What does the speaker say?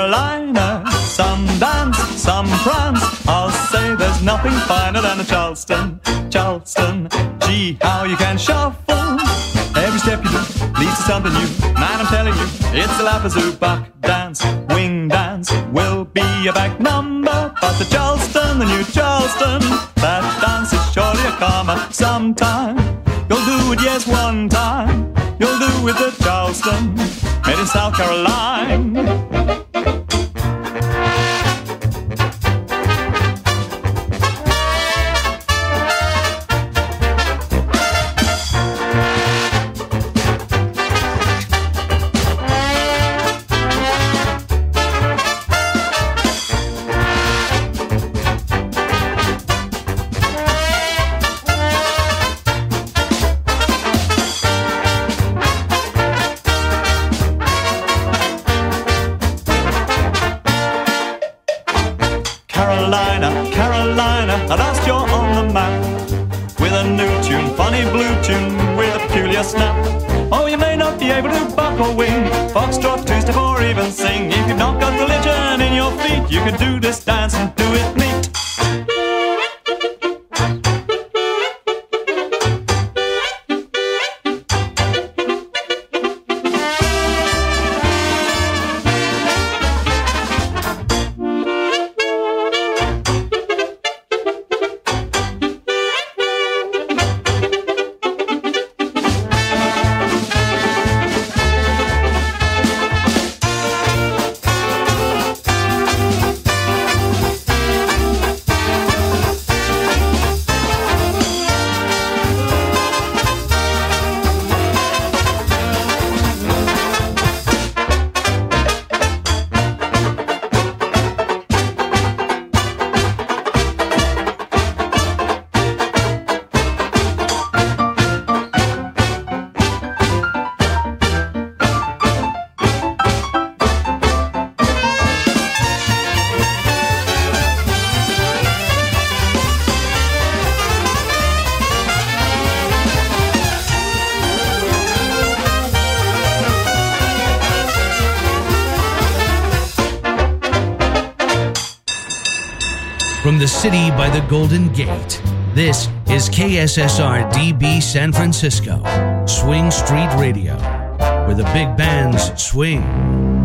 Carolina. Some dance, some prance. I'll say there's nothing finer than a Charleston. Charleston, gee, how you can shuffle. Every step you do leads to something new. Man, I'm telling you, it's the Lapazoo buck dance. Wing dance will be a back number. But the Charleston, the new Charleston, that dance is surely a karma. Sometime you'll do it, yes, one time. You'll do it the Charleston, made in South Carolina. Carolina, at last you're on the map. With a new tune, funny blue tune, with a peculiar snap. Oh, you may not be able to buck or wing, foxtrot, two-step or even sing. If you've not got religion in your feet, you can do this dance and do it neat. From the city by the Golden Gate, this is KSSR DB San Francisco, Swing Street Radio, where the big bands swing.